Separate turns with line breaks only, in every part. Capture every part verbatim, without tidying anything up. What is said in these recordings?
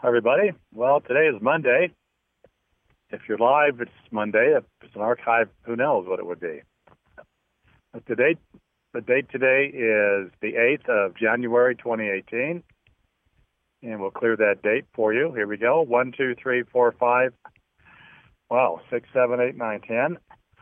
Hi, everybody. Well, today is Monday. If you're live, it's Monday. If it's an archive, who knows what it would be. But the date, the date today is the eighth of January, twenty eighteen. And we'll clear that date for you. Here we go. One, two, three, four, five. Wow, six, seven, eight, nine, ten.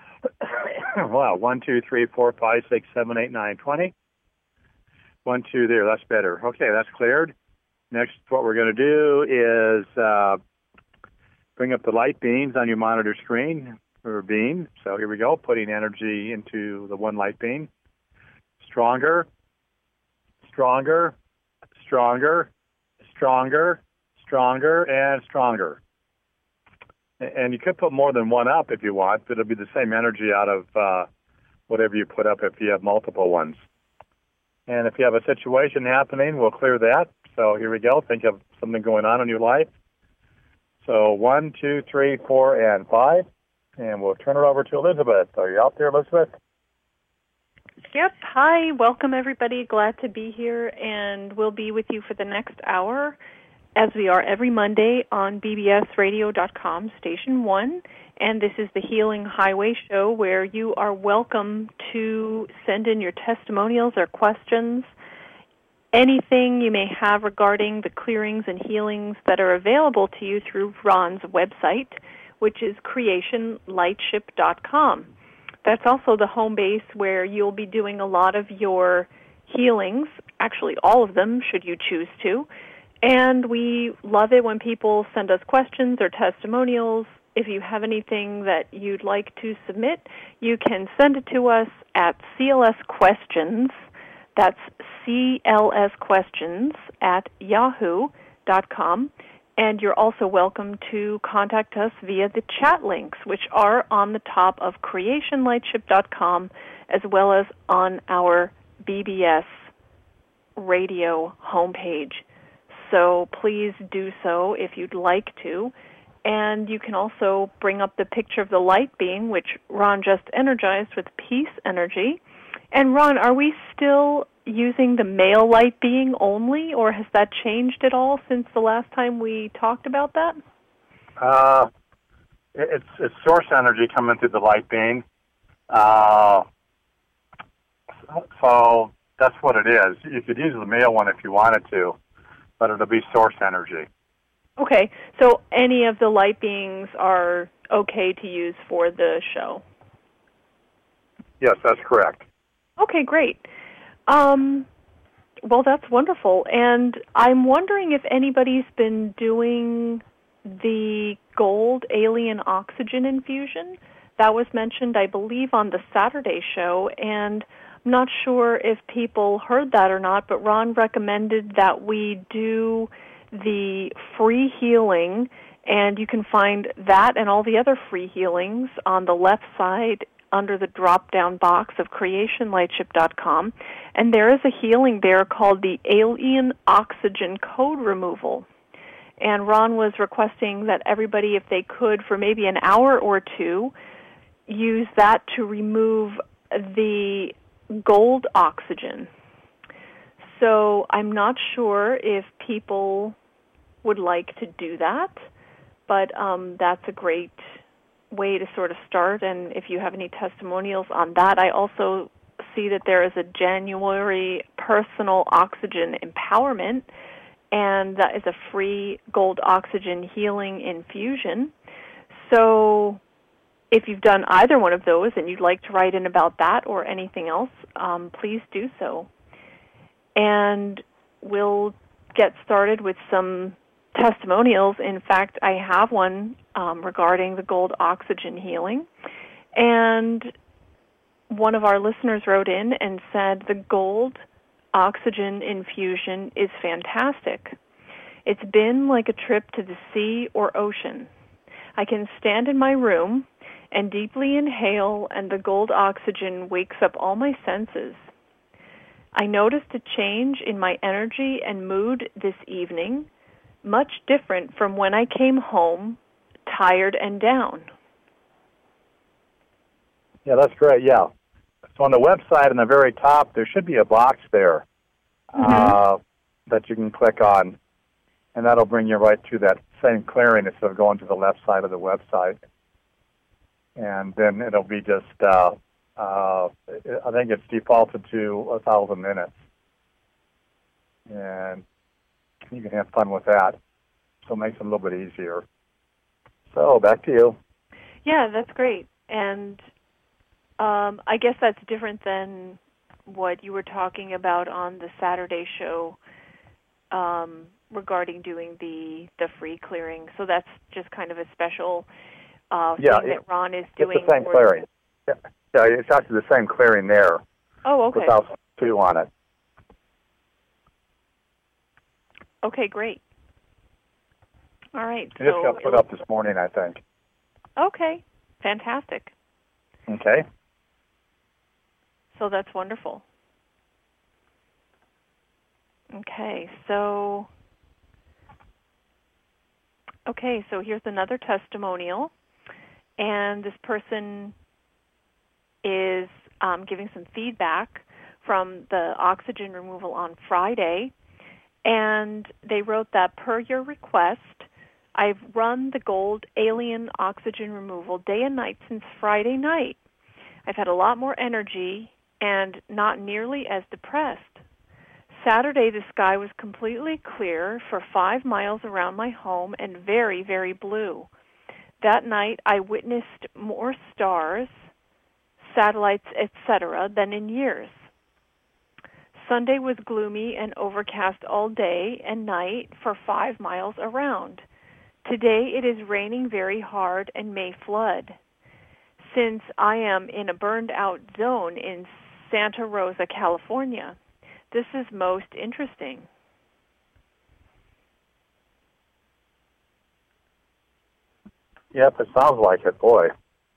Wow, one, two, three, four, five, six, seven, eight, nine, twenty. One, two, there. That's better. Okay, that's cleared. Next, what we're going to do is uh, bring up the light beams on your monitor screen, or beam. So here we go, putting energy into the one light beam. Stronger, stronger, stronger, stronger, stronger, and stronger. And you could put more than one up if you want, but it'll be the same energy out of uh, whatever you put up if you have multiple ones. And if you have a situation happening, we'll clear that. So here we go. Think of something going on in your life. So one, two, three, four, and five. And we'll turn it over to Elizabeth. Are you out there, Elizabeth?
Yep. Hi. Welcome, everybody. Glad to be here. And we'll be with you for the next hour, as we are every Monday on B B S radio dot com, Station one. And this is the Healing Highway Show, where you are welcome to send in your testimonials or questions, anything you may have regarding the clearings and healings that are available to you through Ron's website, which is creation lightship dot com. That's also the home base where you'll be doing a lot of your healings, actually all of them, should you choose to. And we love it when people send us questions or testimonials. If you have anything that you'd like to submit, you can send it to us at C L S Questions. That's C L S Questions at yahoo dot com. And you're also welcome to contact us via the chat links, which are on the top of creation lightship dot com, as well as on our B B S radio homepage. So please do so if you'd like to. And you can also bring up the picture of the light beam, which Ron just energized with peace energy. And Ron, are we still using the male light being only, or has that changed at all since the last time we talked about that?
Uh, it's, it's source energy coming through the light beam. Uh, so that's what it is. You could use the male one if you wanted to, but it'll be source energy.
Okay, so any of the light beings are okay to use for the show?
Yes, that's correct.
Okay, great. Um, well, that's wonderful. And I'm wondering if anybody's been doing the gold alien oxygen infusion. That was mentioned, I believe, on the Saturday show, and I'm not sure if people heard that or not, but Ron recommended that we do the free healing, and you can find that and all the other free healings on the left side under the drop-down box of creation lightship dot com. And there is a healing there called the Alien Oxygen Code Removal. And Ron was requesting that everybody, if they could, for maybe an hour or two, use that to remove the gold oxygen. So I'm not sure if people would like to do that, but um, that's a great way to sort of start. And if you have any testimonials on that, I also see that there is a January personal oxygen empowerment, and that is a free gold oxygen healing infusion. So if you've done either one of those and you'd like to write in about that or anything else, um, please do so. And we'll get started with some testimonials. In fact, I have one um, regarding the gold oxygen healing. And one of our listeners wrote in and said the gold oxygen infusion is fantastic. It's been like a trip to the sea or ocean. I can stand in my room and deeply inhale, and the gold oxygen wakes up all my senses. I noticed a change in my energy and mood this evening, much different from when I came home, tired and down.
Yeah, that's great, yeah. So on the website, on the very top, there should be a box there mm-hmm. uh, that you can click on. and that'll bring you right to that same clearing instead of going to the left side of the website. And then it'll be just, uh, uh, I think it's defaulted to a thousand minutes. And you can have fun with that. So it makes it a little bit easier. So back to you.
Yeah, that's great. And um, I guess that's different than what you were talking about on the Saturday show um, regarding doing the, the free clearing. So that's just kind of a special uh,
yeah,
thing
it,
that Ron is doing.
It's the same clearing. Yeah, yeah, it's actually the same clearing there.
Oh, okay.
Without two on it.
Okay, great. All right.
It
so
just got put up this morning, I think.
Okay, fantastic.
Okay.
So that's wonderful. Okay, so okay, so here's another testimonial, and this person is um, giving some feedback from the oxygen removal on Friday, and they wrote that per your request, I've run the gold alien oxygen removal day and night since Friday night. I've had a lot more energy and not nearly as depressed. Saturday, the sky was completely clear for five miles around my home and very, very blue. That night, I witnessed more stars, satellites, et cetera than in years. Sunday was gloomy and overcast all day and night for five miles around. Today, it is raining very hard and may flood. Since I am in a burned-out zone in Santa Rosa, California, this is most interesting.
Yep, it sounds like it, boy.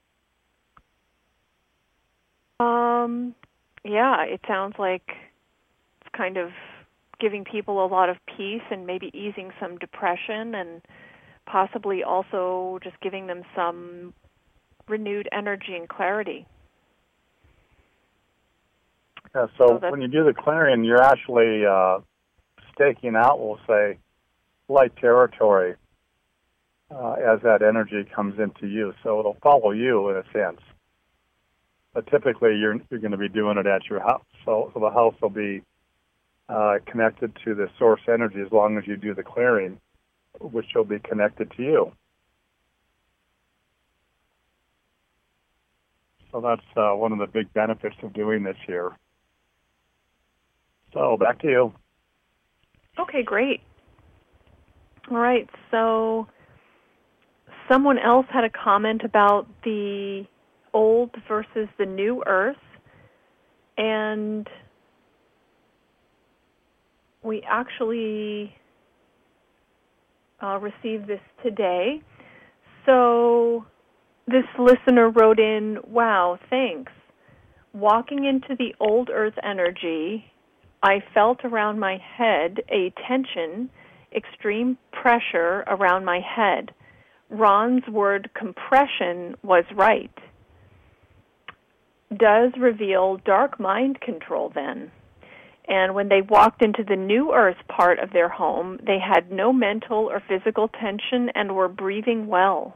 Um, yeah, it sounds like it's kind of giving people a lot of peace and maybe easing some depression and possibly also just giving them some renewed energy and clarity.
Yeah, so,
so
when you do the clearing, you're actually uh, staking out, we'll say, light territory uh, as that energy comes into you. So it'll follow you in a sense. But typically, you're you're going to be doing it at your house. So, so the house will be uh, connected to the source energy as long as you do the clearing, which will be connected to you. So that's uh, one of the big benefits of doing this here. So back to you.
Okay, great. All right, so someone else had a comment about the old versus the new Earth, and we actually uh, received this today. So this listener wrote in, wow, thanks. Walking into the old Earth energy, I felt around my head a tension, extreme pressure around my head. Ron's word compression was right. Does reveal dark mind control then. And when they walked into the new Earth part of their home, they had no mental or physical tension and were breathing well.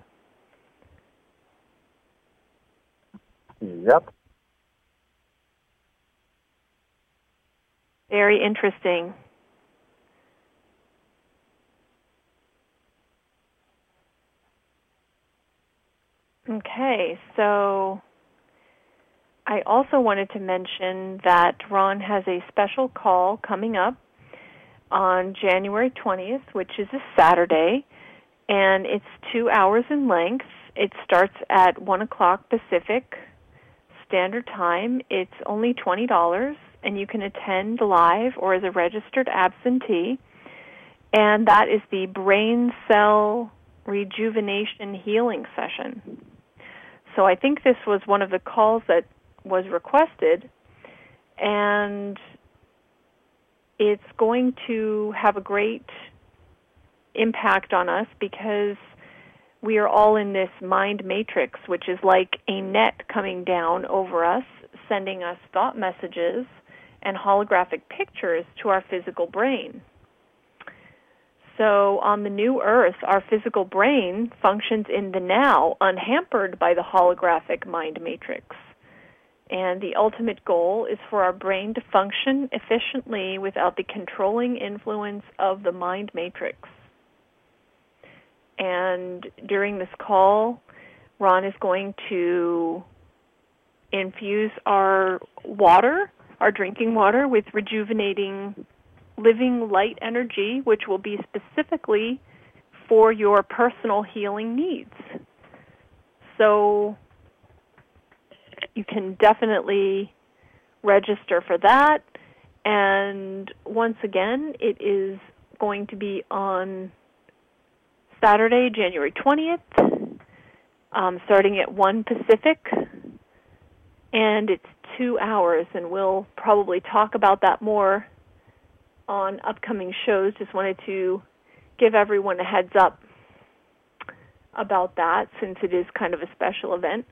Yep.
Very interesting. Okay, so I also wanted to mention that Ron has a special call coming up on January twentieth, which is a Saturday, and it's two hours in length. It starts at one o'clock Pacific Standard Time. It's only twenty dollars, and you can attend live or as a registered absentee, and that is the Brain Cell Rejuvenation Healing Session. So I think this was one of the calls that was requested, and it's going to have a great impact on us because we are all in this mind matrix, which is like a net coming down over us, sending us thought messages and holographic pictures to our physical brain. So on the new Earth, our physical brain functions in the now, unhampered by the holographic mind matrix. And the ultimate goal is for our brain to function efficiently without the controlling influence of the mind matrix. And during this call, Ron is going to infuse our water, our drinking water, with rejuvenating living light energy, which will be specifically for your personal healing needs. So you can definitely register for that. And once again, it is going to be on Saturday, January twentieth, um, starting at one Pacific, and it's two hours, and we'll probably talk about that more on upcoming shows. Just wanted to give everyone a heads up about that, since it is kind of a special event.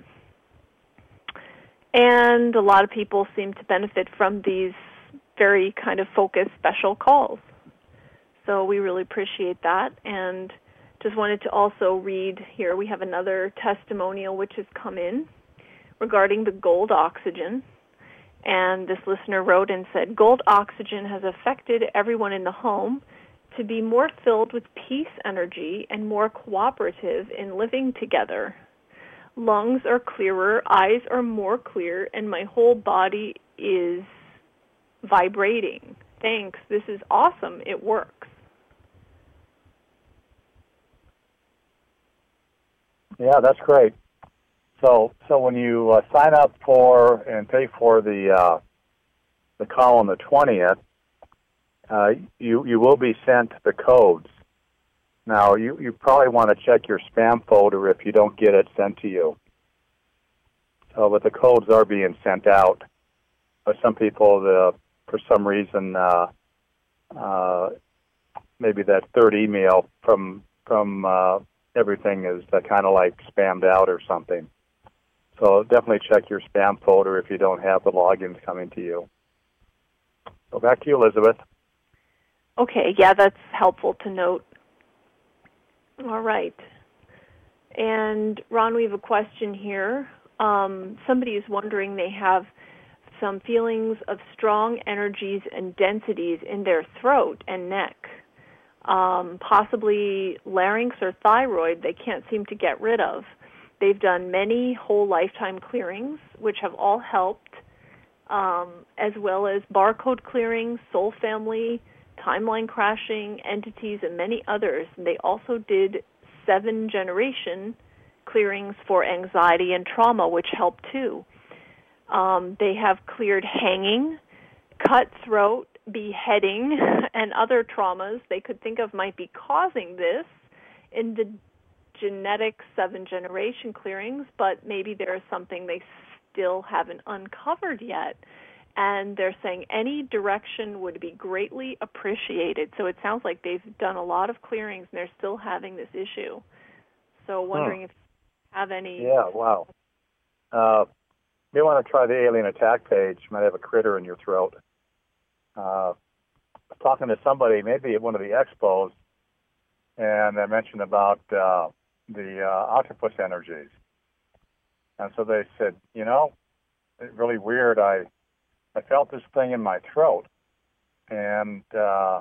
And a lot of people seem to benefit from these very kind of focused special calls. So we really appreciate that. And just wanted to also read here, we have another testimonial which has come in regarding the gold oxygen. And this listener wrote and said, gold oxygen has affected everyone in the home to be more filled with peace energy and more cooperative in living together. Lungs are clearer, eyes are more clear, and my whole body is vibrating. Thanks. This is awesome. It works.
Yeah, that's great. So, so when you uh, sign up for and pay for the uh, the call on the twentieth, uh, you you will be sent the codes. Now, you, you probably want to check your spam folder if you don't get it sent to you. So, but the codes are being sent out. But some people, the, for some reason, uh, uh, maybe that third email from from uh, everything is uh, kind of like spammed out or something. So definitely check your spam folder if you don't have the logins coming to you. So back to you, Elizabeth.
Okay, yeah, that's helpful to note. All right. And Ron, we have a question here. Um, somebody is wondering, they have some feelings of strong energies and densities in their throat and neck, um, possibly larynx or thyroid they can't seem to get rid of. They've done many whole lifetime clearings, which have all helped, um, as well as barcode clearings, soul family, timeline crashing, entities, and many others. And they also did seven generation clearings for anxiety and trauma, which helped too. Um, they have cleared hanging, cut throat, beheading, and other traumas they could think of might be causing this in the genetic seven-generation clearings, but maybe there is something they still haven't uncovered yet. And they're saying any direction would be greatly appreciated. So it sounds like they've done a lot of clearings, and they're still having this issue. So wondering huh. if you have any...
Yeah, wow. Uh, you may want to try the alien attack page. You might have a critter in your throat. Uh, talking to somebody, maybe at one of the expos, and I mentioned about uh, the uh, octopus energies. And so they said, you know, it's really weird. I I felt this thing in my throat, and uh,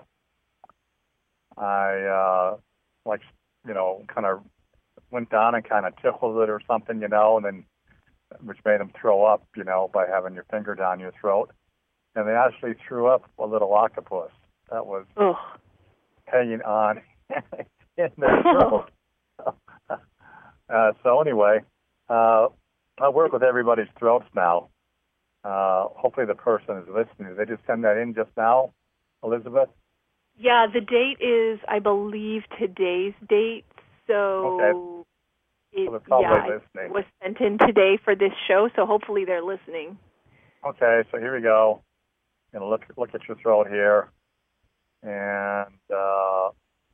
I, uh, like, you know, kind of went down and kind of tickled it or something, you know, and then, which made them throw up, you know, by having your finger down your throat. And they actually threw up a little octopus that was
Ugh.
hanging on in their throat. uh, so anyway, uh, I work with everybody's throats now. Uh, hopefully the person is listening. Did they just send that in just now, Elizabeth?
Yeah, the date is, I believe, today's date. So
okay.
it,
well, probably
yeah,
listening.
it was sent in today for this show, so hopefully they're listening.
Okay, so here we go. I'm going to look, look at your throat here. And uh,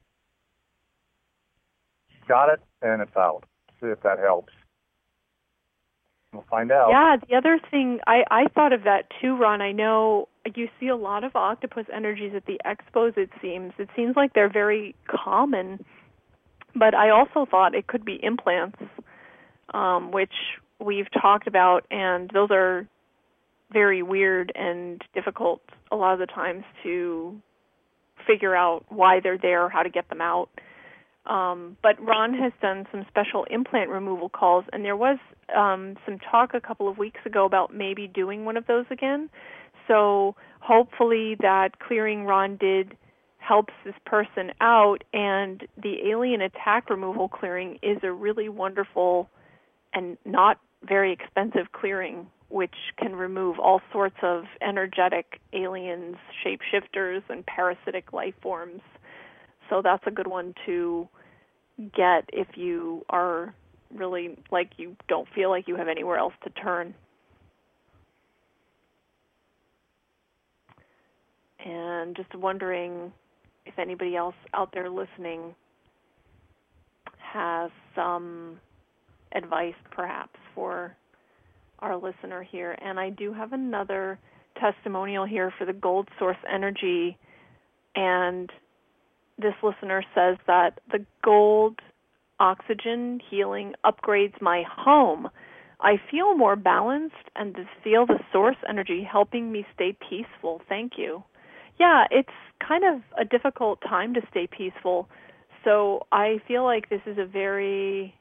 got it, and it's out. See if that helps. We'll find out.
Yeah, the other thing, I, I thought of that too, Ron. I know you see a lot of octopus energies at the expos, it seems. It seems like they're very common, but I also thought it could be implants, um, which we've talked about, and those are very weird and difficult a lot of the times to figure out why they're there, how to get them out. Um, but Ron has done some special implant removal calls, and there was um, some talk a couple of weeks ago about maybe doing one of those again. So hopefully that clearing Ron did helps this person out, and the alien attack removal clearing is a really wonderful and not very expensive clearing, which can remove all sorts of energetic aliens, shapeshifters, and parasitic life forms. So that's a good one to get if you are really, like, you don't feel like you have anywhere else to turn. And just wondering if anybody else out there listening has some advice, perhaps, for our listener here. And I do have another testimonial here for the Gold Source Energy, and this listener says that the gold oxygen healing upgrades my home. I feel more balanced and feel the source energy helping me stay peaceful. Thank you. Yeah, it's kind of a difficult time to stay peaceful. So I feel like this is a very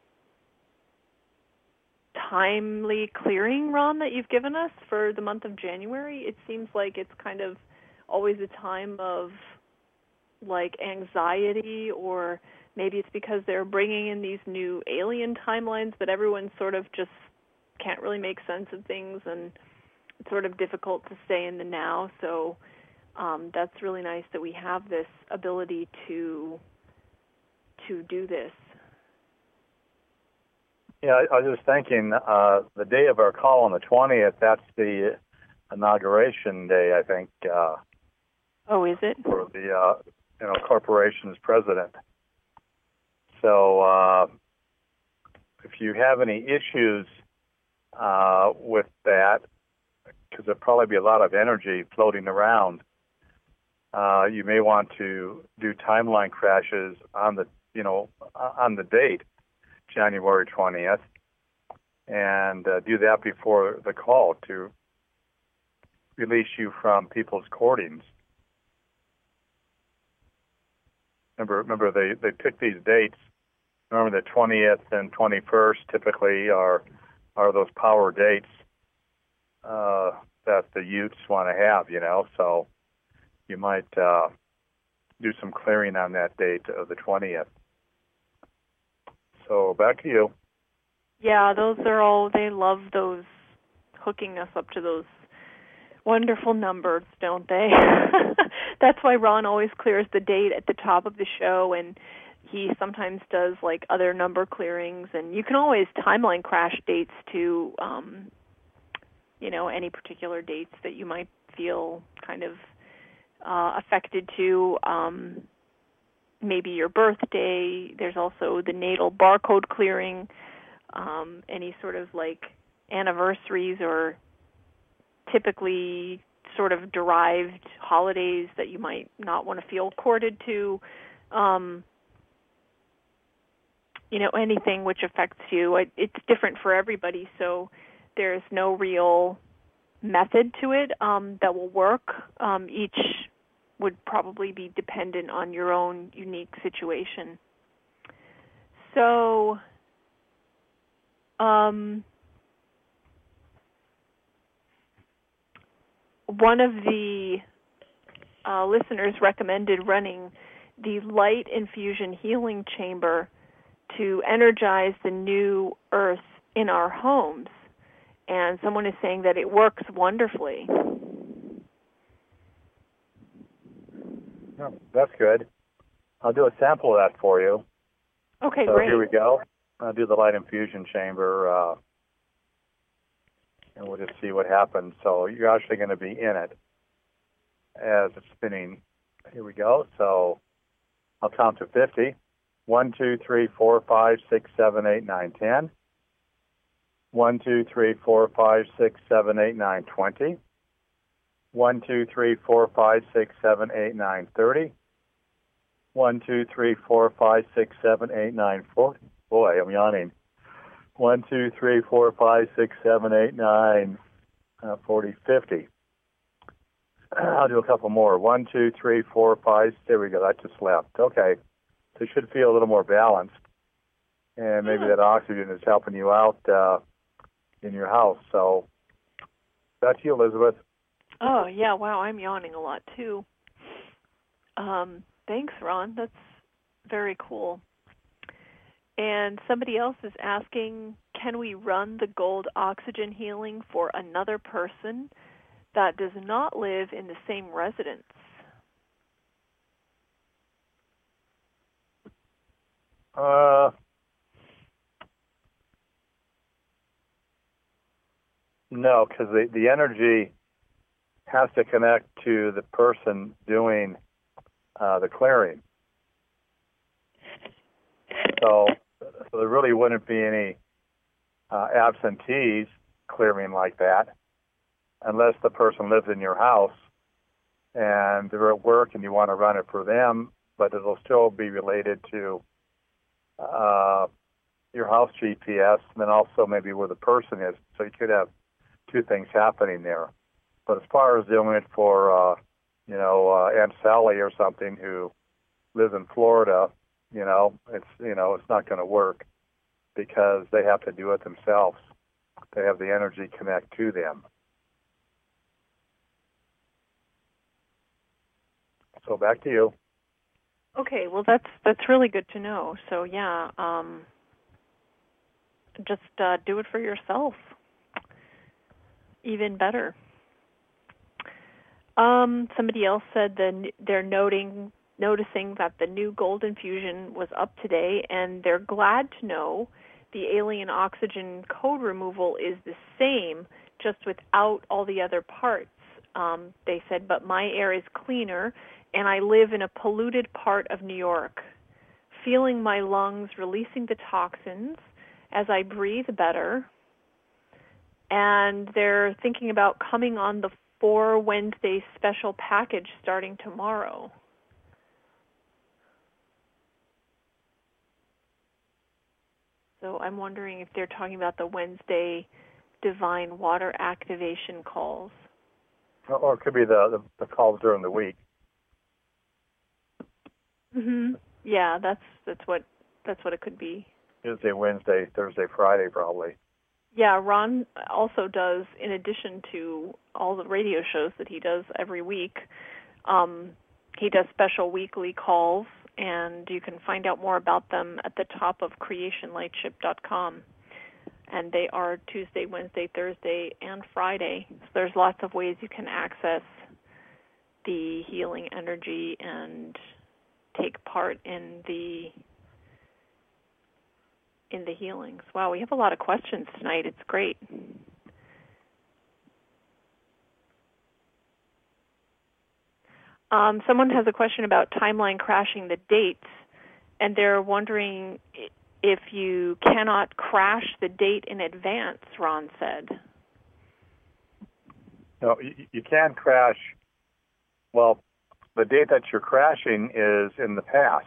timely clearing, Ron, that you've given us for the month of January. It seems like it's kind of always a time of like anxiety, or maybe it's because they're bringing in these new alien timelines that everyone sort of just can't really make sense of things, and it's sort of difficult to stay in the now. So um, that's really nice that we have this ability to to do this.
Yeah, I, I was just thinking, uh, the day of our call on the twentieth, that's the inauguration day, I think. Uh,
oh, is it?
For the uh, you know corporation's president. So uh, if you have any issues uh, with that, because there'll probably be a lot of energy floating around, uh, you may want to do timeline crashes on the you know on the date, January twentieth, and uh, do that before the call to release you from people's courtings. Remember, remember they, they pick these dates. Remember the twentieth and twenty-first typically are are those power dates uh, that the youths want to have, you know. So you might uh, do some clearing on that date of the twentieth. So back to you.
Yeah, those are all, they love those, hooking us up to those wonderful numbers, don't they? That's why Ron always clears the date at the top of the show, and he sometimes does like other number clearings, and you can always timeline crash dates to, um, you know, any particular dates that you might feel kind of uh, affected to. Um, maybe your birthday. There's also the natal barcode clearing, um, any sort of like anniversaries or typically sort of derived holidays that you might not want to feel courted to, um, you know, anything which affects you. It, it's different for everybody, so there's no real method to it um, that will work. Um, each would probably be dependent on your own unique situation. So, um, one of the uh, listeners recommended running the light infusion healing chamber to energize the new earth in our homes. And someone is saying that it works wonderfully.
Oh, that's good. I'll do a sample of that for you.
Okay,
so
great.
Here we go. I'll do the light infusion chamber, uh, and we'll just see what happens. So you're actually going to be in it as it's spinning. Here we go. So I'll count to fifty. One, two, three, four, five, six, seven, eight, nine, ten. One, two, three, four, five, six, seven, eight, nine, twenty. one, two, three, four, five, six, seven, eight, nine, thirty. One, two, three, four, five, six, seven, eight, nine, forty. Boy, I'm yawning. One, two, three, four, five, six, seven, eight, nine, uh, forty, fifty. I'll do a couple more. One, two, three, four, five. There we go. That just left. Okay. So you should feel a little more balanced. And maybe
Yeah.
that oxygen is helping you out uh, in your house. So back to you, Elizabeth.
Oh, yeah, wow, I'm yawning a lot, too. Um, thanks, Ron. That's very cool. And somebody else is asking, can we run the gold oxygen healing for another person that does not live in the same residence?
Uh, no, because the, the energy has to connect to the person doing uh, the clearing. So, so there really wouldn't be any uh, absentees clearing like that unless the person lives in your house and they're at work and you want to run it for them, but it'll still be related to uh, your house G P S and then also maybe where the person is. So you could have two things happening there. But as far as doing it for, uh, you know, uh, Aunt Sally or something who lives in Florida, you know, it's you know it's not going to work because they have to do it themselves. They have the energy connect to them. So back to you.
Okay, well, that's that's really good to know. So, yeah, um, just uh, do it for yourself. Even better. Um, somebody else said that they're noting, noticing that the new gold infusion was up today, and they're glad to know the alien oxygen code removal is the same, just without all the other parts. Um, they said, but my air is cleaner, and I live in a polluted part of New York. Feeling my lungs releasing the toxins as I breathe better. And they're thinking about coming on the four Wednesday special package starting tomorrow. So I'm wondering if they're talking about the Wednesday divine water activation calls.
Or it could be the, the, the calls during the week.
Mhm. Yeah, that's that's what that's what it could be.
Tuesday, Wednesday, Thursday, Friday, probably.
Yeah, Ron also does, in addition to all the radio shows that he does every week, um, he does special weekly calls, and you can find out more about them at the top of creation lightship dot com. And they are Tuesday, Wednesday, Thursday, and Friday. So there's lots of ways you can access the healing energy and take part in the in the healings. Wow, we have a lot of questions tonight. It's great. Um, someone has a question about timeline crashing the dates, and they're wondering if you cannot crash the date in advance, Ron said.
No, you, you can crash. Well, the date that you're crashing is in the past.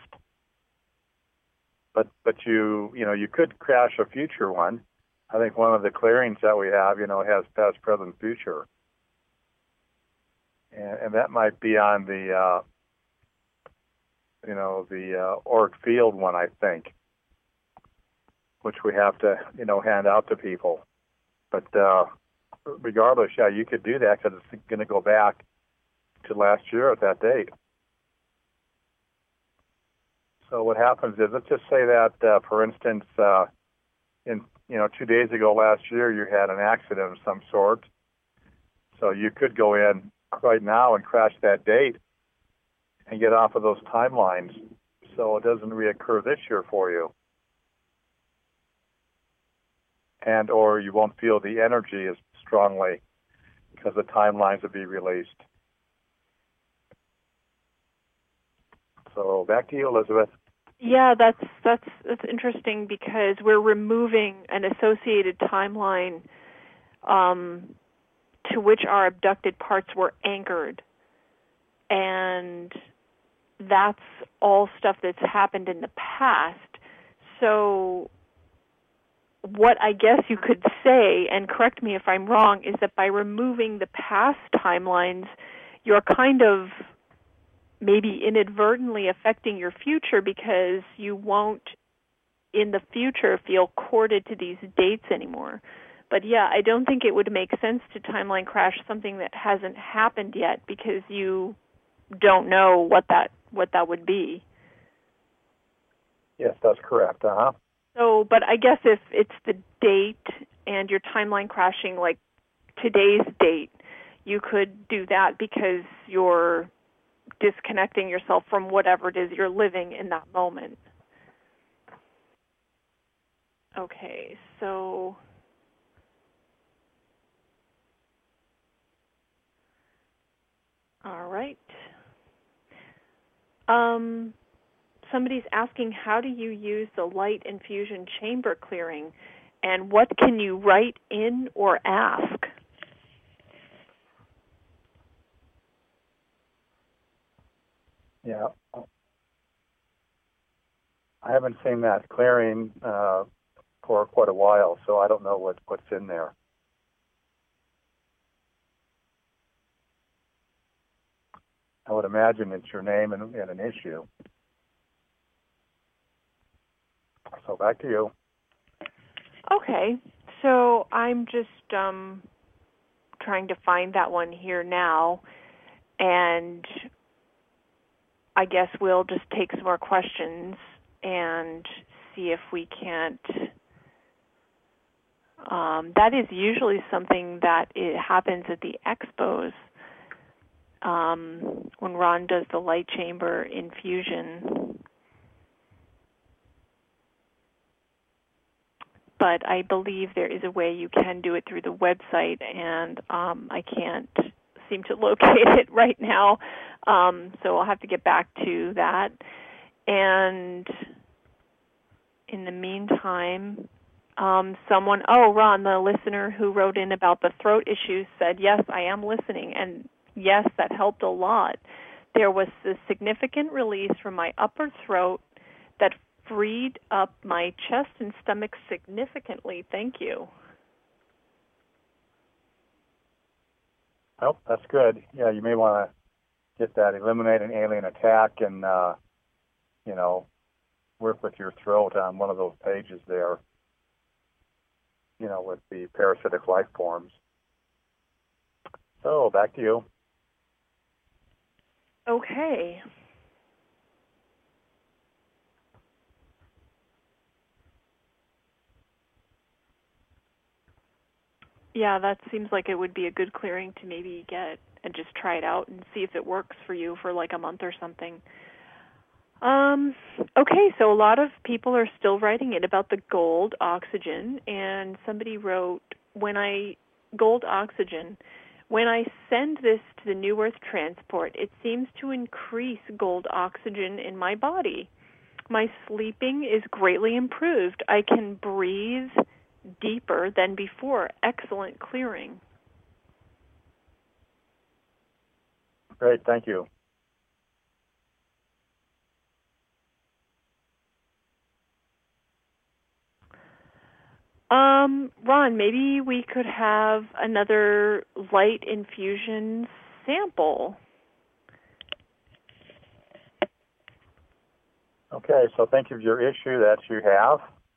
But but you you know you could crash a future one. I think one of the clearings that we have you know has past, present, future, and, and that might be on the uh, you know the uh, Auric Field one, I think, which we have to you know hand out to people. But uh, regardless, yeah, you could do that because it's going to go back to last year at that date. So what happens is, let's just say that, uh, for instance, uh, in you know two days ago last year, you had an accident of some sort. So you could go in right now and crash that date and get off of those timelines, so it doesn't reoccur this year for you, and or you won't feel the energy as strongly because the timelines will be released. So back to you, Elizabeth.
Yeah, that's that's that's interesting because we're removing an associated timeline um, to which our abducted parts were anchored. And that's all stuff that's happened in the past. So what I guess you could say, and correct me if I'm wrong, is that by removing the past timelines, you're kind of maybe inadvertently affecting your future, because you won't in the future feel corded to these dates anymore. But yeah, I don't think it would make sense to timeline crash something that hasn't happened yet, because you don't know what that what that would be.
Yes, that's correct. Uh-huh.
So, but I guess if it's the date and you're timeline crashing like today's date, you could do that because you're disconnecting yourself from whatever it is you're living in that moment. Okay, so all right. Um, somebody's asking, how do you use the light infusion chamber clearing, and what can you write in or ask?
Yeah. I haven't seen that clearing uh, for quite a while, so I don't know what, what's in there. I would imagine it's your name and, and an issue. So back to you.
Okay, so I'm just um, trying to find that one here now, and I guess we'll just take some more questions and see if we can't. Um, that is usually something that it happens at the expos um, when Ron does the light chamber infusion. But I believe there is a way you can do it through the website, and um, I can't seem to locate it right now. Um, so I'll have to get back to that. And in the meantime, um, someone, oh, Ron, the listener who wrote in about the throat issues said, yes, I am listening. And yes, that helped a lot. There was a significant release from my upper throat that freed up my chest and stomach significantly. Thank you.
Oh, that's good. Yeah, you may want to get that, eliminate an alien attack, and, uh, you know, work with your throat on one of those pages there, you know, with the parasitic life forms. So, back to you.
Okay. Yeah, that seems like it would be a good clearing to maybe get and just try it out and see if it works for you for like a month or something. Um, okay, so a lot of people are still writing in about the gold oxygen, and somebody wrote, when I, gold oxygen, when I send this to the New Earth transport, it seems to increase gold oxygen in my body. My sleeping is greatly improved. I can breathe deeper than before. Excellent clearing.
Great, thank you.
Um, Ron, maybe we could have another light infusion sample.
Okay, so think of your issue that you have.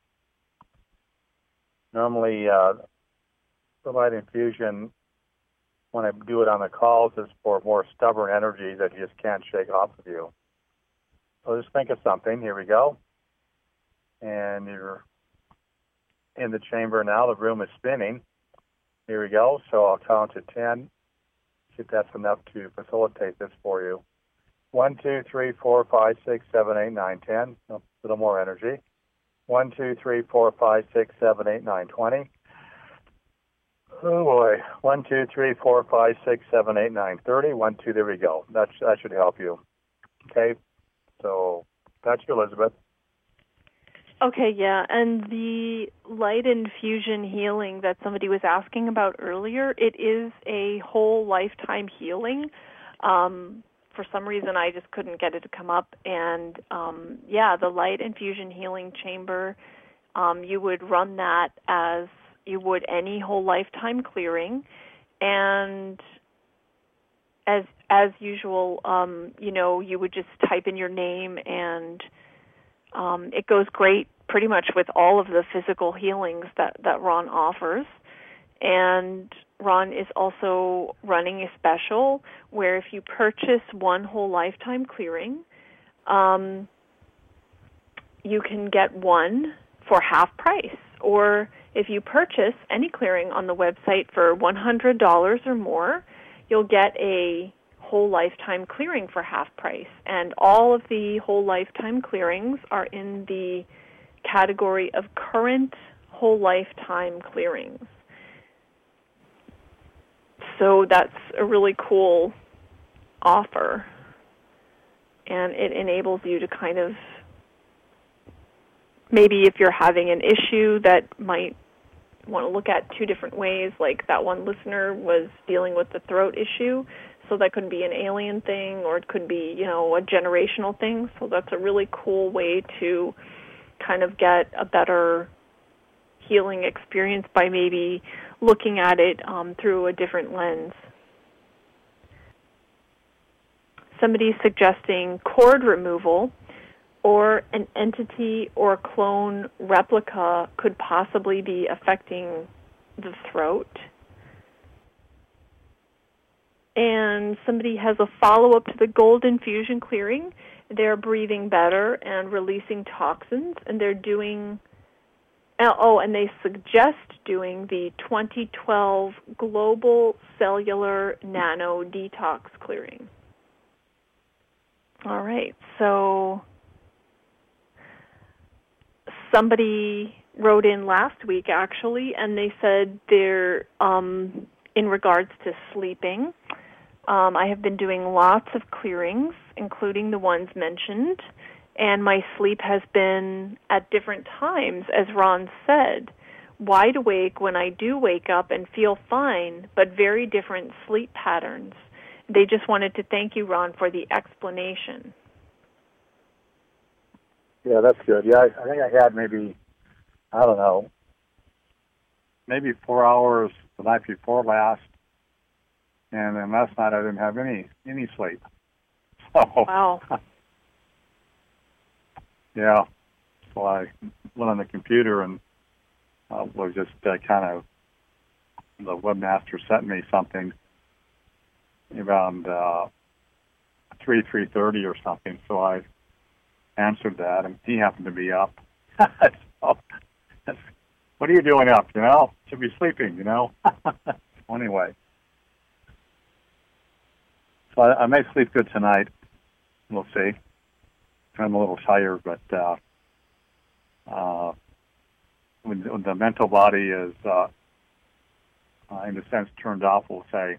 Normally, uh, the light infusion, when I do it on the calls, is for more stubborn energy that you just can't shake off of you. So just think of something. Here we go. And you're in the chamber now. The room is spinning. Here we go. So I'll count to ten. See if that's enough to facilitate this for you. One, two, three, four, five, six, seven, eight, nine, ten. A little more energy. One, two, three, four, five, six, seven, eight, nine, twenty. Oh boy. One, two, three, four, five, six, seven, eight, nine, thirty. One, two, there we go. That, that should help you. Okay. So that's you, Elizabeth.
Okay, yeah, and the light infusion healing that somebody was asking about earlier, it is a whole lifetime healing. Um, for some reason, I just couldn't get it to come up, and um, yeah, the light infusion healing chamber, um, you would run that as you would any whole lifetime clearing, and as as usual, um, you know, you would just type in your name, and um, it goes great pretty much with all of the physical healings that, that Ron offers. And Ron is also running a special where if you purchase one whole lifetime clearing, um, you can get one for half price. Or if you purchase any clearing on the website for one hundred dollars or more, you'll get a whole lifetime clearing for half price. And all of the whole lifetime clearings are in the category of current whole lifetime clearings. So that's a really cool offer. And it enables you to kind of, maybe if you're having an issue that might want to look at two different ways, like that one listener was dealing with the throat issue, so that could be an alien thing, or it could be, you know, a generational thing. So that's a really cool way to kind of get a better healing experience by maybe looking at it um, through a different lens. Somebody's suggesting cord removal or an entity or clone replica could possibly be affecting the throat. And somebody has a follow-up to the gold infusion clearing. They're breathing better and releasing toxins, and they're doing, oh, and they suggest doing the twenty twelve Global Cellular Nano Detox Clearing. All right, so somebody wrote in last week, actually, and they said they're, um, in regards to sleeping, um, I have been doing lots of clearings, including the ones mentioned, and my sleep has been at different times, as Ron said, wide awake when I do wake up and feel fine, but very different sleep patterns. They just wanted to thank you, Ron, for the explanation.
Yeah, that's good. Yeah, I, I think I had maybe, I don't know, maybe four hours the night before last, and then last night I didn't have any any sleep. So,
wow.
Yeah, so I went on the computer and uh, was just uh, kind of, the webmaster sent me something around uh, three, three thirty or something, so I answered that, and he happened to be up. So, what are you doing up, you know? Should be sleeping, you know? Anyway. So I, I may sleep good tonight. We'll see. I'm a little tired, but uh, uh, when, when the mental body is, uh, uh, in a sense, turned off, we'll say,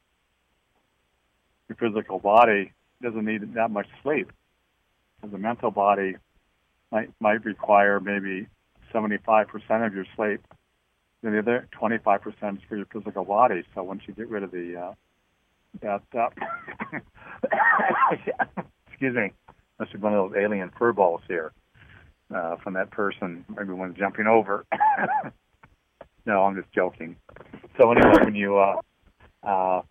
your physical body doesn't need that much sleep. The mental body might might require maybe seventy-five percent of your sleep. And the other twenty-five percent is for your physical body. So once you get rid of the uh, that, uh, excuse me, must be one of those alien fur balls here uh, from that person. Maybe one's jumping over. No, I'm just joking. So anyway, when you uh, uh,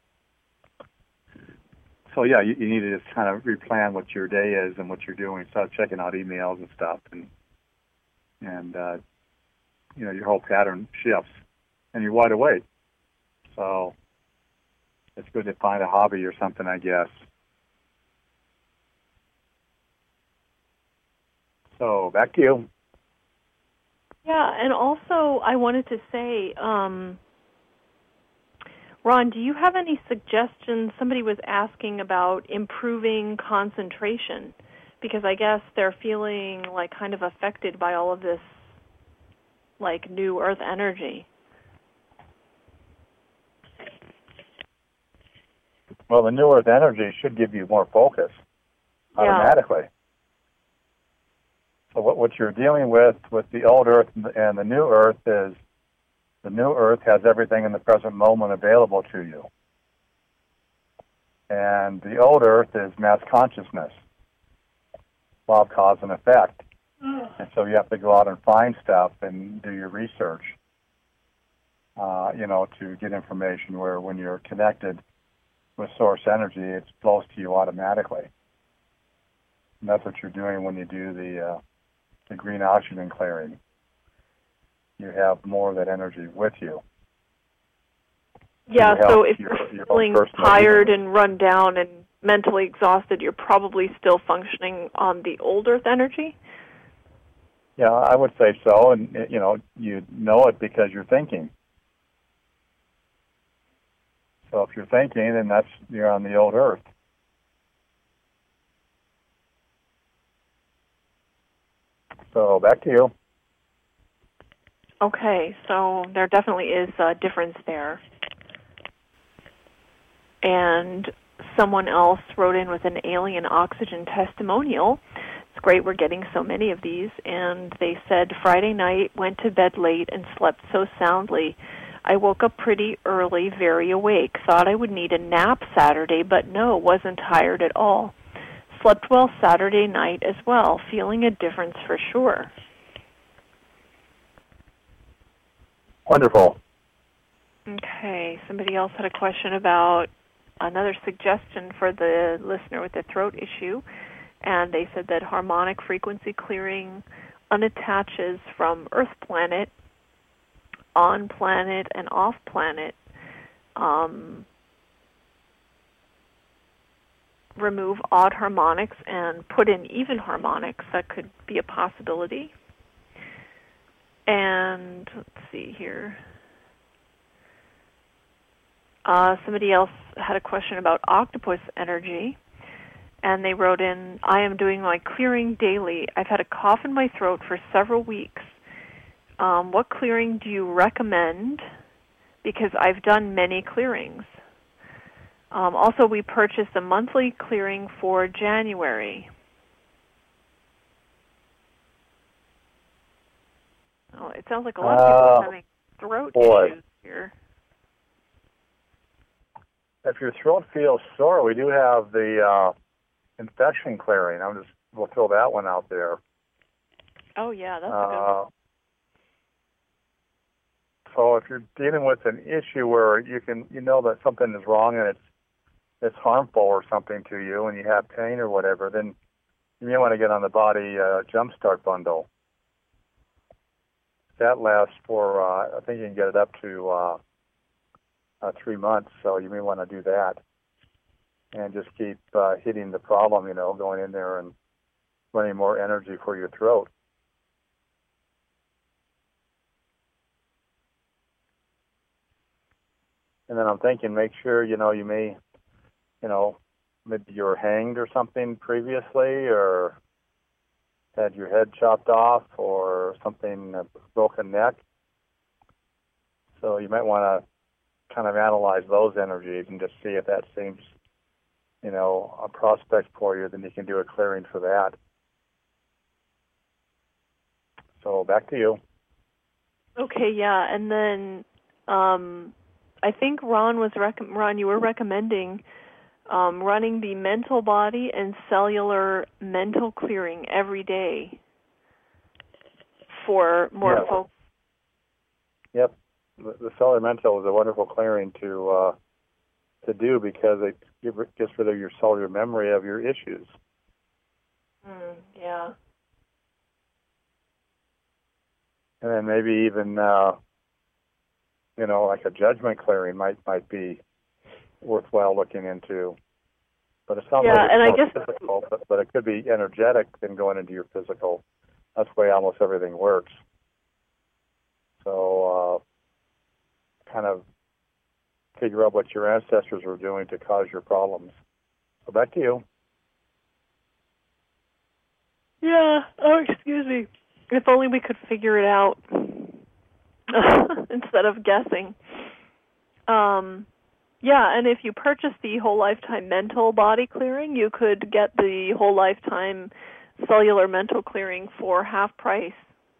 So, yeah, you, you need to just kind of replan what your day is and what you're doing. Start checking out emails and stuff. And, and uh, you know, your whole pattern shifts. And you're wide awake. So it's good to find a hobby or something, I guess. So back to you.
Yeah, and also I wanted to say, um, Ron, do you have any suggestions? Somebody was asking about improving concentration, because I guess they're feeling like kind of affected by all of this, like, new earth energy.
Well, the new earth energy should give you more focus automatically. So what, what you're dealing with with the old Earth and the, and the new Earth is the new Earth has everything in the present moment available to you. And the old Earth is mass consciousness, law of cause and effect. And so you have to go out and find stuff and do your research, uh, you know, to get information where when you're connected with source energy, it flows to you automatically. And that's what you're doing when you do the, uh, the green oxygen clearing. You have more of that energy with you.
Yeah, so if
your,
you're
your
feeling tired and run down and mentally exhausted, you're probably still functioning on the old Earth energy?
Yeah, I would say so, and you know, you know it because you're thinking. So if you're thinking, then that's you're on the old Earth. So back to you.
Okay, so there definitely is a difference there. And someone else wrote in with an alien oxygen testimonial. It's great we're getting so many of these. And they said, Friday night, went to bed late and slept so soundly. I woke up pretty early, very awake. Thought I would need a nap Saturday, but no, wasn't tired at all. Slept well Saturday night as well, feeling a difference for sure.
Wonderful.
Okay, somebody else had a question about another suggestion for the listener with the throat issue, and they said that harmonic frequency clearing unattaches from Earth planet, on planet, and off planet. Um, remove odd harmonics and put in even harmonics. That could be a possibility. And let's see here. Uh, somebody else had a question about octopus energy, and they wrote in, I am doing my clearing daily. I've had a cough in my throat for several weeks. Um, what clearing do you recommend? Because I've done many clearings. Um, also, we purchased a monthly clearing for January. Oh, it sounds like a lot of people
Uh,
are having throat
boy.
issues here.
If your throat feels sore, we do have the uh, infection clearing. I'm just we'll throw that one out there.
Oh yeah, that's a good
Uh,
one.
so if you're dealing with an issue where you can you know that something is wrong and it's it's harmful or something to you, and you have pain or whatever, then you may want to get on the body uh, jumpstart bundle. That lasts for uh, I think you can get it up to. Uh, Uh, three months, so you may want to do that and just keep uh, hitting the problem, you know, going in there and running more energy for your throat. And then I'm thinking, make sure, you know, you may, you know, maybe you were hanged or something previously or had your head chopped off or something, a broken neck. So you might want to kind of analyze those energies and just see if that seems, you know, a prospect for you, then you can do a clearing for that. So back to you.
Okay, yeah, and then um, I think Ron was rec- Ron, you were recommending um, running the mental body and cellular mental clearing every day for more
Yes.
focus.
Yep. The cellular mental is a wonderful clearing to uh, to do because it gets rid of your cellular memory of your issues.
Mm, yeah.
And then maybe even uh, you know, like a judgment clearing might might be worthwhile looking into. But it sounds
Yeah,
like it's
and I
more
guess
physical, but, but it could be energetic than going into your physical. That's the way almost everything works. So. Uh, kind of figure out what your ancestors were doing to cause your problems. So back to you.
Yeah. Oh, excuse me. If only we could figure it out instead of guessing. Um, yeah, and if you purchase the whole lifetime mental body clearing, you could get the whole lifetime cellular mental clearing for half price.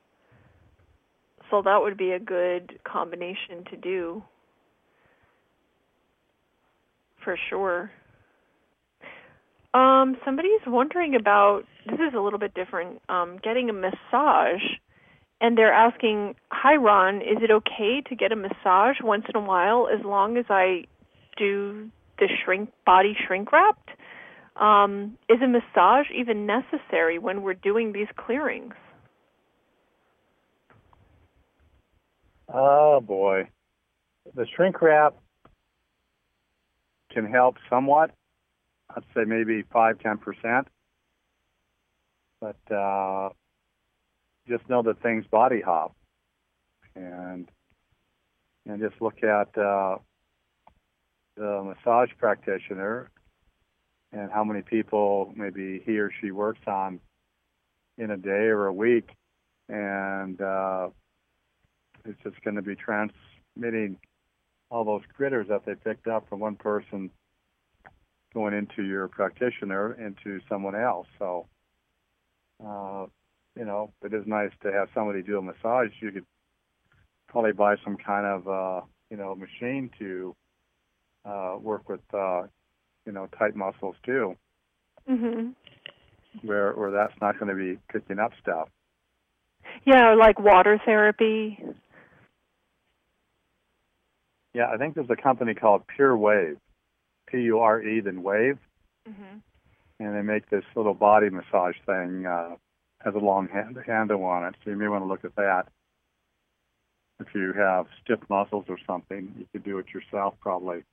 So that would be a good combination to do, for sure. Um, somebody's wondering about, this is a little bit different, um, getting a massage, and they're asking, hi Ron, is it okay to get a massage once in a while as long as I do the shrink body shrink wrapped? Um, is a massage even necessary when we're doing these clearings?
Oh boy, the shrink wrap can help somewhat. I'd say maybe five, ten percent. But uh, just know that things body hop, and and just look at uh, the massage practitioner and how many people maybe he or she works on in a day or a week, and uh, it's just going to be transmitting all those critters that they picked up from one person going into your practitioner into someone else. So, uh, you know, it is nice to have somebody do a massage. You could probably buy some kind of, uh, you know, machine to uh, work with, uh, you know, tight muscles too,
Mm-hmm.
where where that's not going to be picking up stuff.
Yeah, like water therapy.
Yeah, I think there's a company called Pure Wave, P U R E, then Wave,
Mm-hmm.
and they make this little body massage thing, uh, has a long hand, handle on it, so you may want to look at that. If you have stiff muscles or something, you could do it yourself probably.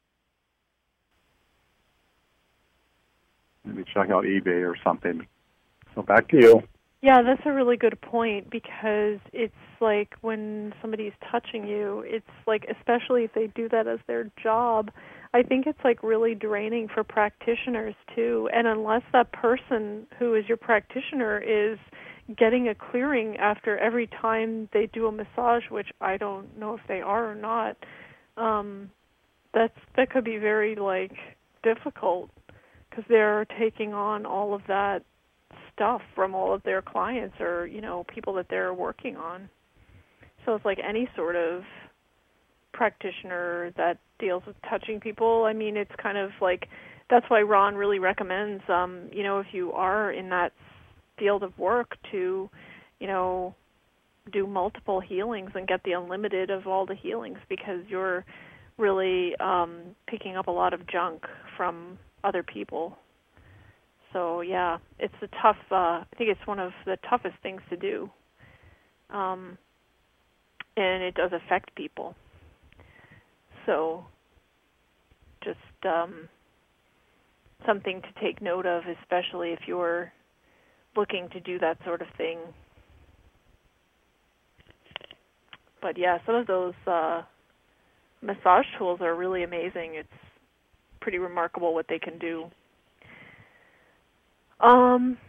Maybe check out eBay or something. So back to you.
Yeah, that's a really good point, because it's like when somebody's touching you, it's like, especially if they do that as their job, I think it's like really draining for practitioners too. And unless that person who is your practitioner is getting a clearing after every time they do a massage, which I don't know if they are or not, um, that's that could be very like difficult, because they're taking on all of that stuff from all of their clients or, you know, people that they're working on. So it's like any sort of practitioner that deals with touching people. I mean, it's kind of like, that's why Ron really recommends, um, you know, if you are in that field of work, to, you know, do multiple healings and get the unlimited of all the healings, because you're really um, picking up a lot of junk from other people. So yeah, it's a tough. Uh, I think it's one of the toughest things to do, um, and it does affect people. So just um, something to take note of, especially if you're looking to do that sort of thing. But yeah, some of those uh, massage tools are really amazing. It's pretty remarkable what they can do. Um,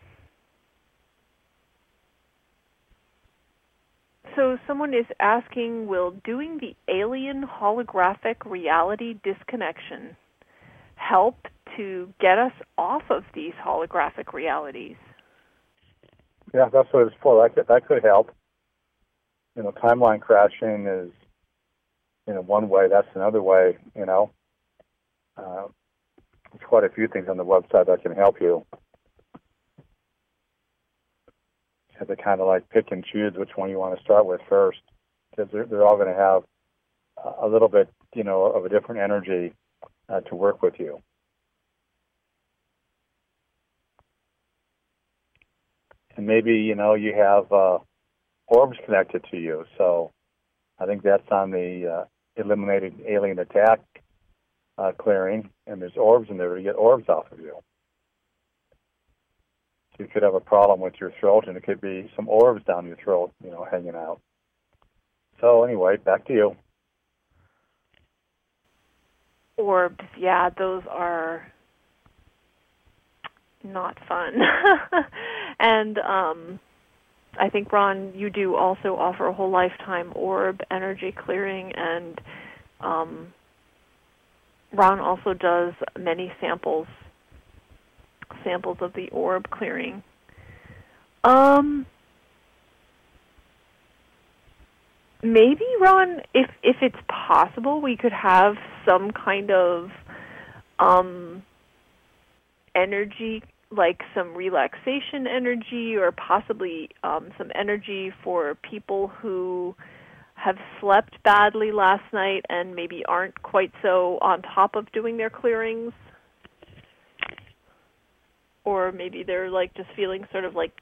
so someone is asking, will doing the alien holographic reality disconnection help to get us off of these holographic realities?
Yeah, that's what it's for. That could, that could help. You know, timeline crashing is, you know, one way. That's another way, you know. Uh, there's quite a few things on the website that can help you. You have to kind of like pick and choose which one you want to start with first, because they're, they're all going to have a little bit, you know, of a different energy uh, to work with you. And maybe, you know, you have uh, orbs connected to you. So I think that's on the uh, eliminated alien attack uh, clearing, and there's orbs in there to get orbs off of you. So you could have a problem with your throat, and it could be some orbs down your throat, you know, hanging out. So anyway, back to you.
Orbs, yeah, those are not fun. And um, I think, Ron, you do also offer a whole lifetime orb energy clearing, and um, Ron also does many samples, samples of the orb clearing. Um, maybe, Ron, if if it's possible, we could have some kind of um, energy, like some relaxation energy, or possibly um, some energy for people who have slept badly last night and maybe aren't quite so on top of doing their clearings. Or maybe they're like just feeling sort of like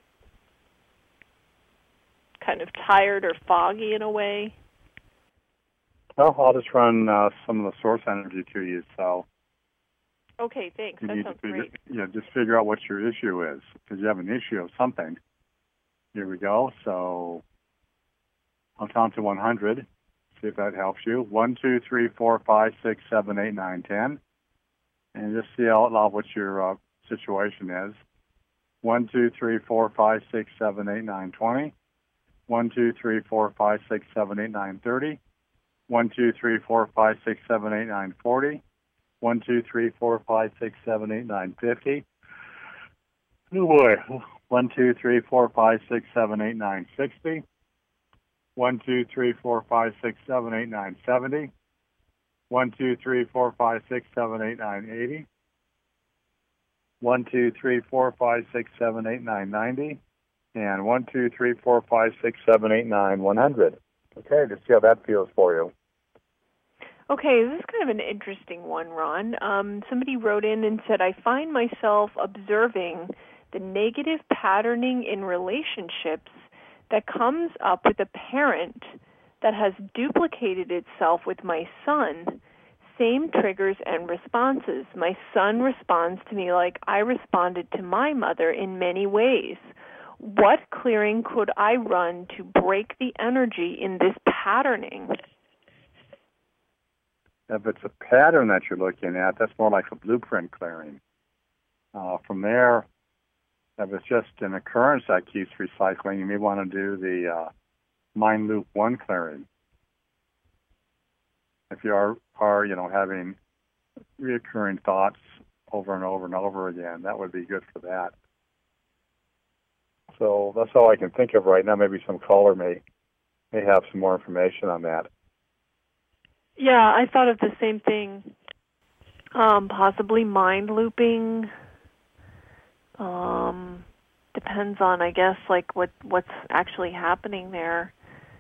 kind of tired or foggy in a way.
Well, I'll just run uh, some of the source energy to you. So,
okay, thanks.
you
that
need
sounds
to figure,
great.
Yeah, just figure out what your issue is, because you have an issue of something. Here we go. So, I'll count to one hundred. See if that helps you. One, two, three, four, five, six, seven, eight, nine, ten, and just see out loud what your uh, situation is. One, two, three, four, five, six, seven, eight, nine, twenty. One, two, three, four, five, six, seven, eight, nine, thirty. One, two, three, four, five, six, seven, eight, nine, forty. One, two, three, four, five, six, seven, eight, nine, fifty. Oh boy. One, two, three, four, five, six, seven, eight, nine, sixty. One, two, three, four, five, six, seven, eight, nine, seventy. One, two, three, four, five, six, seven, eight, nine, eighty. One, two, three, four, five, six, seven, eight, nine, ninety. And one, two, three, four, five, six, seven, eight, nine, one hundred. Okay, let's see how that feels for you.
Okay, this is kind of an interesting one, Ron. Um, somebody wrote in and said, I find myself observing the negative patterning in relationships that comes up with a parent that has duplicated itself with my son. Same triggers and responses. My son responds to me like I responded to my mother in many ways. What clearing could I run to break the energy in this patterning?
If it's a pattern that you're looking at, that's more like a blueprint clearing. Uh, from there, if it's just an occurrence that keeps recycling, you may want to do the uh, mind loop one clearing. If you are, are, you know, having reoccurring thoughts over and over and over again, that would be good for that. So that's all I can think of right now. Maybe some caller may may have some more information on that.
Yeah, I thought of the same thing. Um, possibly mind looping. Um, depends on, I guess, like what what's actually happening there.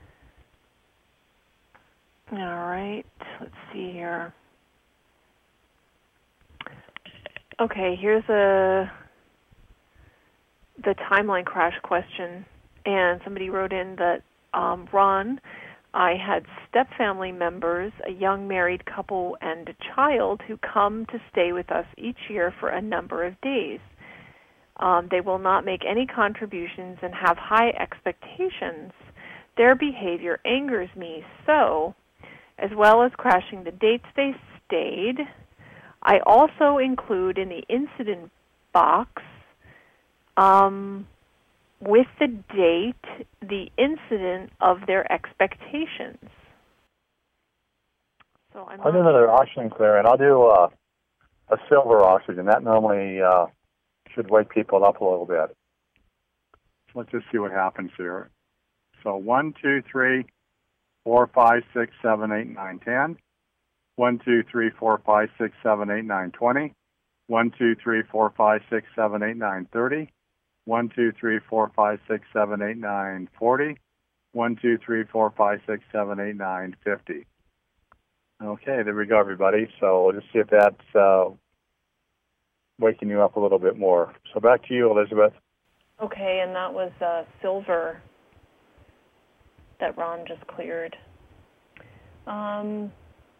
All right, let's see here. Okay, here's a the timeline crash question, and somebody wrote in that, um, Ron, I had step-family members, a young married couple, and a child who come to stay with us each year for a number of days. Um, they will not make any contributions and have high expectations. Their behavior angers me, so, as well as crashing the dates they stayed, I also include in the incident box um, with the date the incident of their expectations. So I'm
I'll do another oxygen clearing. I'll do uh, a silver oxygen. That normally uh, should wake people up a little bit. Let's just see what happens here. So one, two, three, four, five, six, seven, eight, nine, ten. One, two, three, four, five, six, seven, eight, nine, twenty. One, two, three, four, five, six, seven, eight, nine, thirty. One, two, three, four, five, six, seven, eight, nine, forty. One, two, three, four, five, six, seven, eight, nine, fifty. Okay, there we go, everybody. So we'll just see if that's uh, waking you up a little bit more. So back to you, Elizabeth.
Okay, and that was uh, silver that Ron just cleared. Um,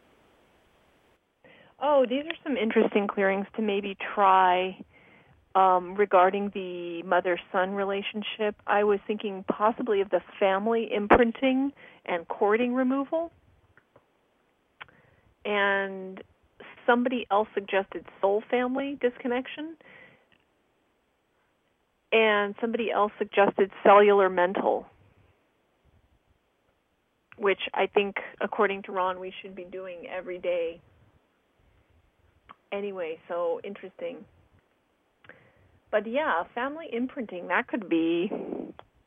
oh, these are some interesting clearings to maybe try. Um, regarding the mother-son relationship, I was thinking possibly of the family imprinting and cording removal. And somebody else suggested soul family disconnection. And somebody else suggested cellular mental, which I think, according to Ron, we should be doing every day. Anyway, so interesting. But yeah, family imprinting, that could be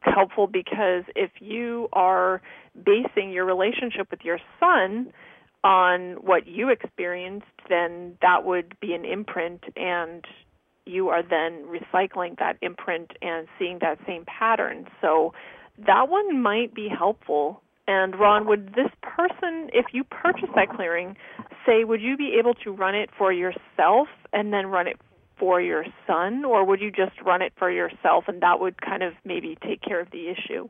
helpful because if you are basing your relationship with your son on what you experienced, then that would be an imprint, and you are then recycling that imprint and seeing that same pattern. So that one might be helpful. And Ron, would this person, if you purchase that clearing, say, would you be able to run it for yourself and then run it for your son, or would you just run it for yourself and that would kind of maybe take care of the issue?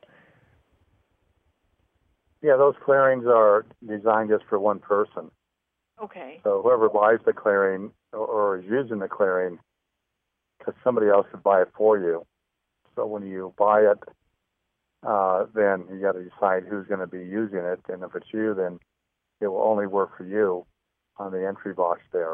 Yeah, those clearings are designed just for one person.
Okay.
So whoever buys the clearing or, or is using the clearing, because somebody else could buy it for you. So when you buy it, uh, then you got to decide who's going to be using it, and if it's you, then it will only work for you on the entry box there.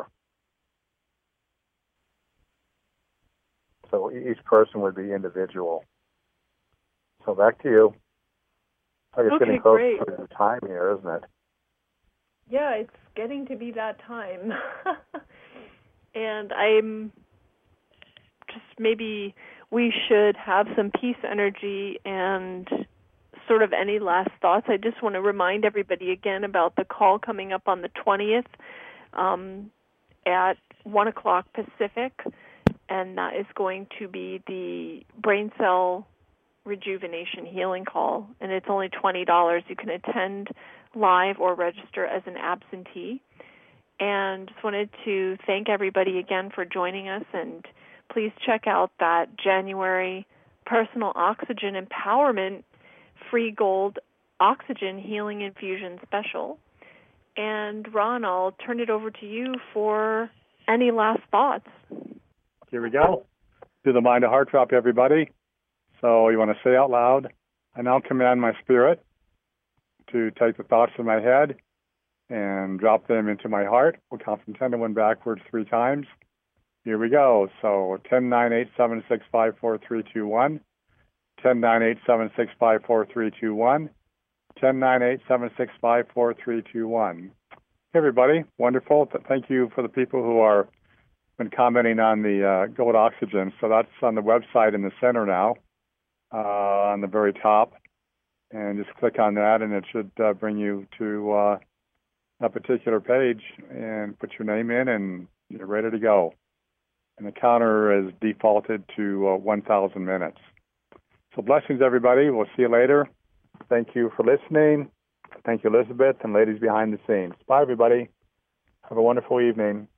So each person would be individual. So back to you. I guess
okay,
getting close
great.
to the time here, isn't it?
Yeah, it's getting to be that time. And I'm just maybe we should have some peace energy and sort of any last thoughts. I just want to remind everybody again about the call coming up on the twentieth um, at one o'clock Pacific, and that is going to be the brain cell rejuvenation healing call, and it's only twenty dollars. You can attend live or register as an absentee. And just wanted to thank everybody again for joining us, and please check out that January Personal Oxygen Empowerment Free Gold Oxygen Healing Infusion Special. And Ron, I'll turn it over to you for any last thoughts.
Here we go. Do the mind to heart drop, everybody. So you want to say out loud, I now command my spirit to take the thoughts in my head and drop them into my heart. We'll count from ten to one backwards three times. Here we go. So ten, nine, eight, seven, six, five, four, three, two, one. ten, nine, eight, seven, six, five, four, three, two, one. ten, nine, eight, seven, six, five, four, three, two, one. Hey, everybody. Wonderful. Thank you for the people who are been commenting on the uh, Gold Oxygen. So that's on the website in the center now, uh, on the very top. And just click on that, and it should uh, bring you to uh, a particular page, and put your name in, and you're ready to go. And the counter is defaulted to uh, one thousand minutes. So blessings, everybody. We'll see you later. Thank you for listening. Thank you, Elizabeth, and ladies behind the scenes. Bye, everybody. Have a wonderful evening.